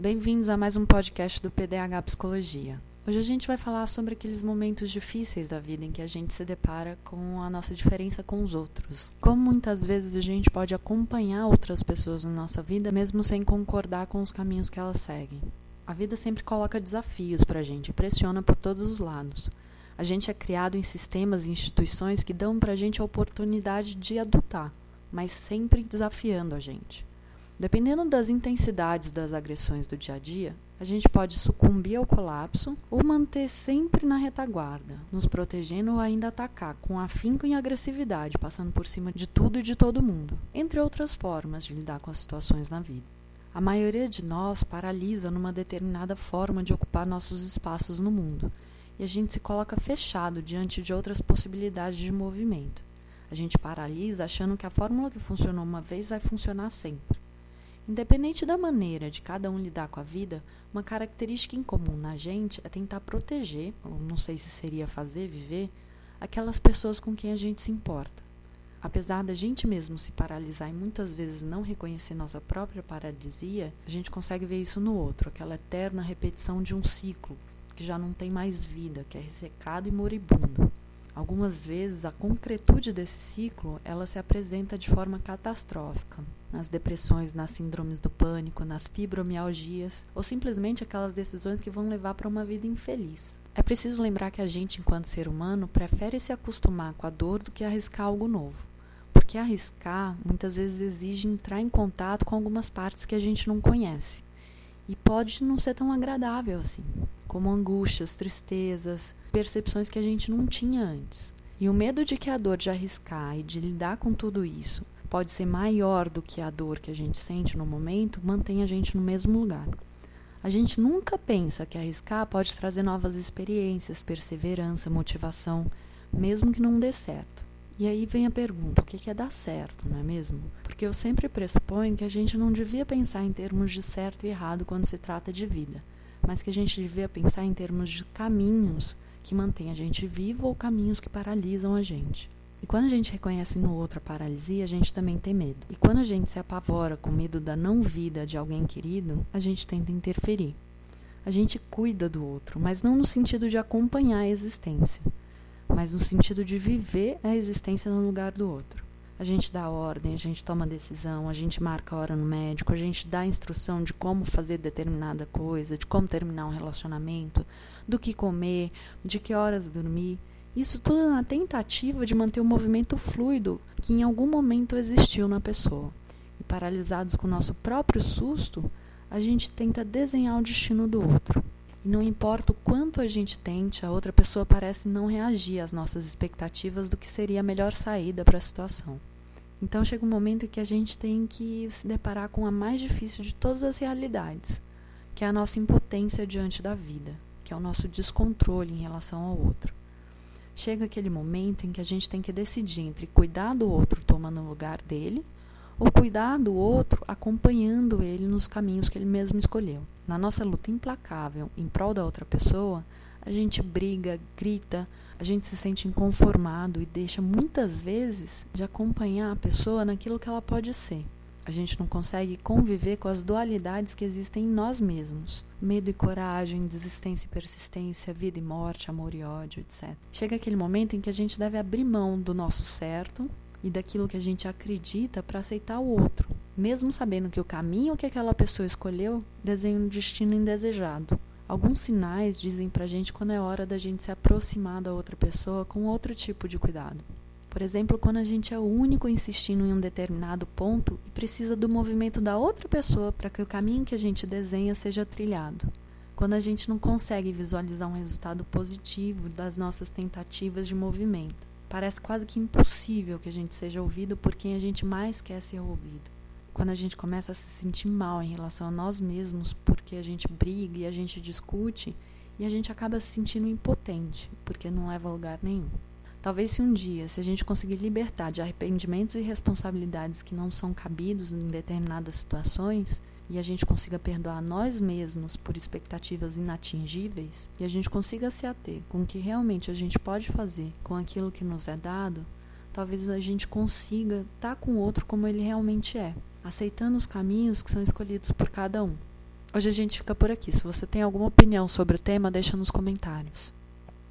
Bem-vindos a mais um podcast do PDH Psicologia. Hoje a gente vai falar sobre aqueles momentos difíceis da vida em que a gente se depara com a nossa diferença com os outros. Como muitas vezes a gente pode acompanhar outras pessoas na nossa vida mesmo sem concordar com os caminhos que elas seguem. A vida sempre coloca desafios pra gente e pressiona por todos os lados. A gente é criado em sistemas e instituições que dão pra gente a oportunidade de adultar, mas sempre desafiando a gente. Dependendo das intensidades das agressões do dia a dia, a gente pode sucumbir ao colapso ou manter sempre na retaguarda, nos protegendo ou ainda atacar com afinco e agressividade, passando por cima de tudo e de todo mundo, entre outras formas de lidar com as situações na vida. A maioria de nós paralisa numa determinada forma de ocupar nossos espaços no mundo, e a gente se coloca fechado diante de outras possibilidades de movimento. A gente paralisa achando que a fórmula que funcionou uma vez vai funcionar sempre. Independente da maneira de cada um lidar com a vida, uma característica em comum na gente é tentar proteger, ou não sei se seria fazer, viver, aquelas pessoas com quem a gente se importa. Apesar da gente mesmo se paralisar e muitas vezes não reconhecer nossa própria paralisia, a gente consegue ver isso no outro, aquela eterna repetição de um ciclo que já não tem mais vida, que é ressecado e moribundo. Algumas vezes, a concretude desse ciclo, ela se apresenta de forma catastrófica, nas depressões, nas síndromes do pânico, nas fibromialgias, ou simplesmente aquelas decisões que vão levar para uma vida infeliz. É preciso lembrar que a gente, enquanto ser humano, prefere se acostumar com a dor do que arriscar algo novo. Porque arriscar, muitas vezes, exige entrar em contato com algumas partes que a gente não conhece. E pode não ser tão agradável assim, como angústias, tristezas, percepções que a gente não tinha antes. E o medo de que a dor de arriscar e de lidar com tudo isso pode ser maior do que a dor que a gente sente no momento, mantém a gente no mesmo lugar. A gente nunca pensa que arriscar pode trazer novas experiências, perseverança, motivação, mesmo que não dê certo. E aí vem a pergunta, o que é dar certo, não é mesmo? Porque eu sempre pressuponho que a gente não devia pensar em termos de certo e errado quando se trata de vida, mas que a gente devia pensar em termos de caminhos que mantêm a gente vivo ou caminhos que paralisam a gente. E quando a gente reconhece no outro a paralisia, a gente também tem medo. E quando a gente se apavora com medo da não-vida de alguém querido, a gente tenta interferir. A gente cuida do outro, mas não no sentido de acompanhar a existência, mas no sentido de viver a existência no lugar do outro. A gente dá ordem, a gente toma decisão, a gente marca a hora no médico, a gente dá instrução de como fazer determinada coisa, de como terminar um relacionamento, do que comer, de que horas dormir. Isso tudo na tentativa de manter o movimento fluido que em algum momento existiu na pessoa. E paralisados com o nosso próprio susto, a gente tenta desenhar o destino do outro. E não importa o quanto a gente tente, a outra pessoa parece não reagir às nossas expectativas do que seria a melhor saída para a situação. Então chega um momento em que a gente tem que se deparar com a mais difícil de todas as realidades, que é a nossa impotência diante da vida, que é o nosso descontrole em relação ao outro. Chega aquele momento em que a gente tem que decidir entre cuidar do outro tomando o lugar dele ou cuidar do outro acompanhando ele nos caminhos que ele mesmo escolheu. Na nossa luta implacável em prol da outra pessoa, a gente briga, grita, a gente se sente inconformado e deixa muitas vezes de acompanhar a pessoa naquilo que ela pode ser. A gente não consegue conviver com as dualidades que existem em nós mesmos. Medo e coragem, desistência e persistência, vida e morte, amor e ódio, etc. Chega aquele momento em que a gente deve abrir mão do nosso certo e daquilo que a gente acredita para aceitar o outro, mesmo sabendo que o caminho que aquela pessoa escolheu desenha um destino indesejado. Alguns sinais dizem pra gente quando é hora da gente se aproximar da outra pessoa com outro tipo de cuidado. Por exemplo, quando a gente é o único insistindo em um determinado ponto e precisa do movimento da outra pessoa para que o caminho que a gente desenha seja trilhado. Quando a gente não consegue visualizar um resultado positivo das nossas tentativas de movimento. Parece quase que impossível que a gente seja ouvido por quem a gente mais quer ser ouvido. Quando a gente começa a se sentir mal em relação a nós mesmos porque a gente briga e a gente discute e a gente acaba se sentindo impotente porque não leva a lugar nenhum. Talvez se um dia, se a gente conseguir libertar de arrependimentos e responsabilidades que não são cabidos em determinadas situações e a gente consiga perdoar nós mesmos por expectativas inatingíveis e a gente consiga se ater com o que realmente a gente pode fazer com aquilo que nos é dado, talvez a gente consiga estar com o outro como ele realmente é, aceitando os caminhos que são escolhidos por cada um. Hoje a gente fica por aqui. Se você tem alguma opinião sobre o tema, deixa nos comentários.